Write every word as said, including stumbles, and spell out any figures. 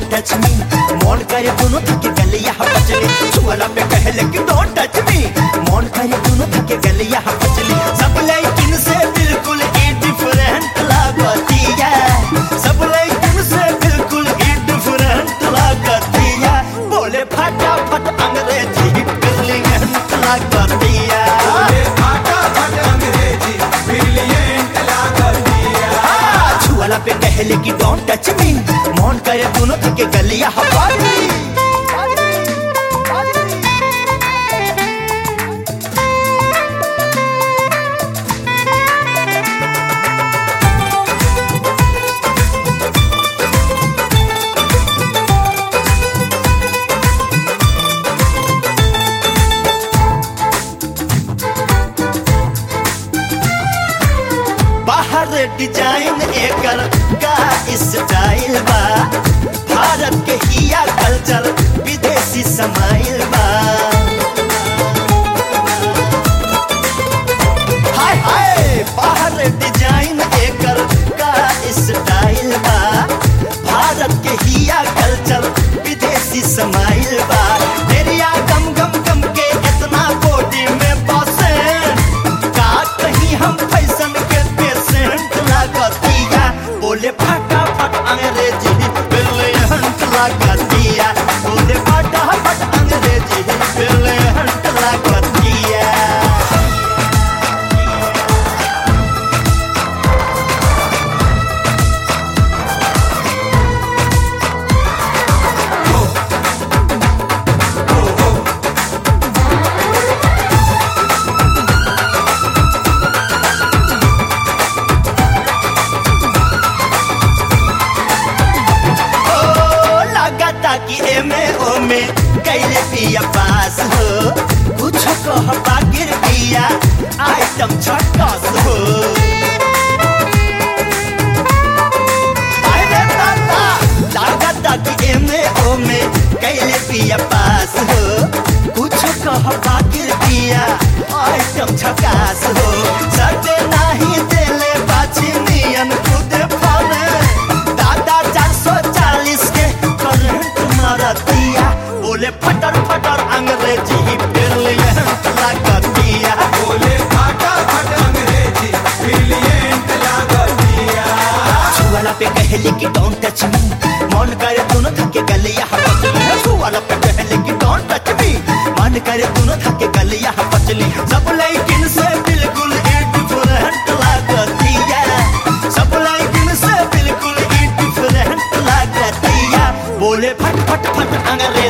Touch me, मन करे दोनों थके गलिया पचली, छुअला पे कहले कि डोंट टच मी, मन करे दोनों थके गलिया पचली, सब लेकिन से बिल्कुल ही डिफरेंट लागती है, सब लेकिन से बिल्कुल ही डिफरेंट लागती है, बोले फटाफट अंग्रेजी ब्रिलियंट लागती है, बोले फटाफट अंग्रेजी ब्रिलियंट लागती है, छुअला पे कहले कि डोंट टच मी, मन करे दोनों थके गलिया पचली। बाहर डिजाइन एकर का स्टाइल बा, भारत के हिया कल्चर विदेशी समाइल बा, हाय हाय बाहर डिजाइन एकर का स्टाइल बा, भारत के हिया कल्चर विदेशी समाइल बा, मेरिया गम गम गम के इतना बॉडी में बसे, का कहीं हम फैशन के पेशेंट लागती है, बोले फटाफट अंग्रेजी ब्रिलियंट लागती है, बोले फटाफट अंग्रेजी ब्रिलियंट लागती है। कि एमे ओमे कैले पिया पास हो, कुछ कह बागिर पिया आइटम छक्कस हो, अरे ताता लागता कि एमे ओमे कैले पिया पास हो, कुछ कह बागिर पिया आइटम छक्कस हो, सटे नहीं देले बाछी नियन खुद फले, दादा चार सौ चालीस के करंट मारतिया, बोले फटर फटर अंग्रेजी ब्रिलियंट लागती है, बोले फटाफट अंग्रेजी ब्रिलियंट लागती है, छुअला पे कहले कि डोंट टच मी, मन करे दोनों थके गलिया पचली, छुअला पे कहले कि डोंट टच मी, मन करे दोनों थके गलिया पचली, सब लेकिन से बिल्कुल ही डिफरेंट लागती है, सब लेकिन से बिल्कुल ही डिफरेंट लागती है, बोले फट फट फट अंग्रेजी